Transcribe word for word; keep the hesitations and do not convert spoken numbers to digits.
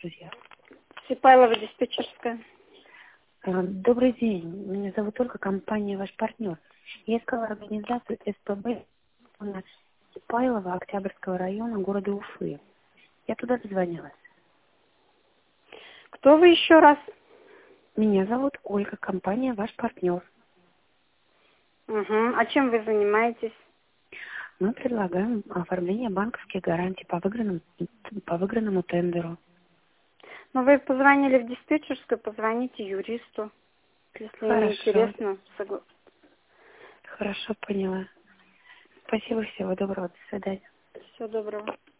друзья. Сипайлова, диспетчерская. А, Добрый день. Меня зовут Ольга, компания «Ваш партнер». Я искала организацию СПБ на Сипайлова, Октябрьского района, города Уфы. Я туда дозвонилась. Кто вы еще раз? Меня зовут Ольга, компания «Ваш партнер». Угу. А чем вы занимаетесь? Мы предлагаем оформление банковских гарантий по выигранному, по выигранному тендеру. Ну, вы позвонили в диспетчерскую, позвоните юристу. Если не Хорошо. интересно, согла... Хорошо, поняла. Спасибо, всего доброго. До свидания. Всего доброго.